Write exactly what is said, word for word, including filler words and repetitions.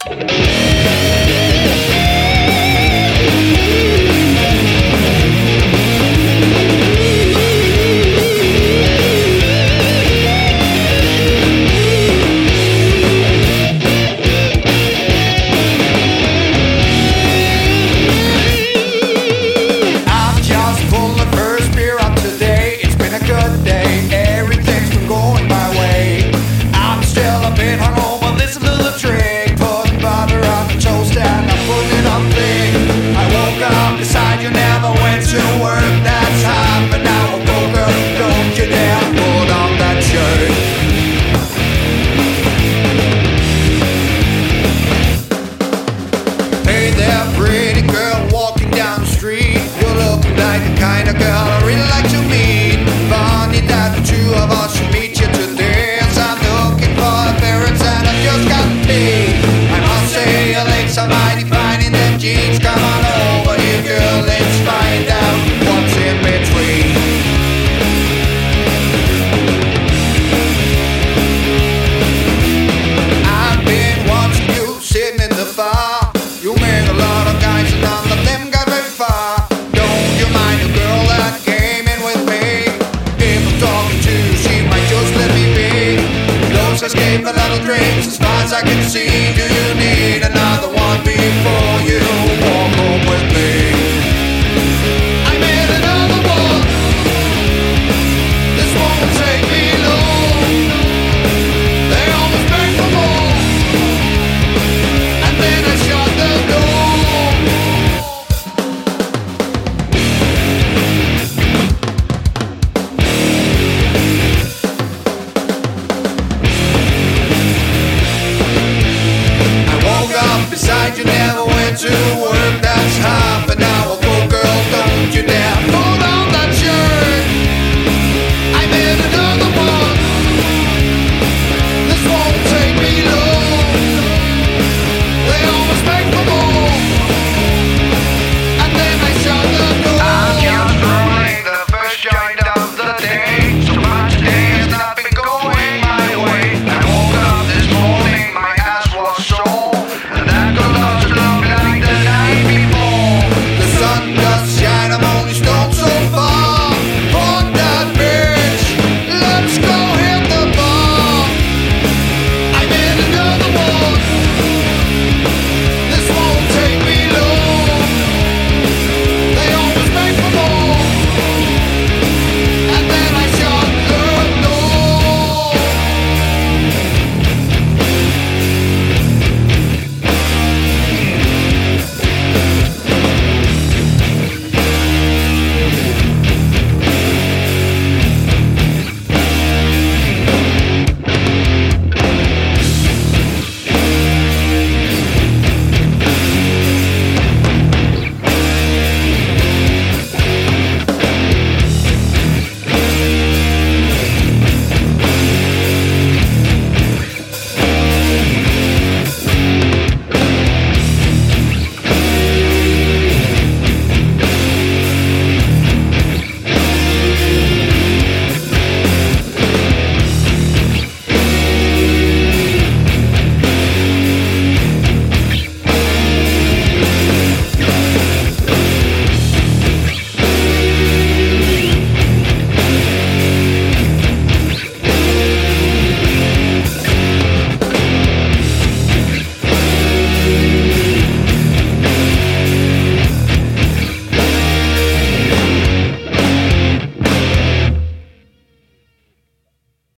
Escape a little drinks as far as I can see. Do you need another one before you walk home with me? I made another one. This won't take me long. They always beg for more, and then I shut the door. Beside you, never went to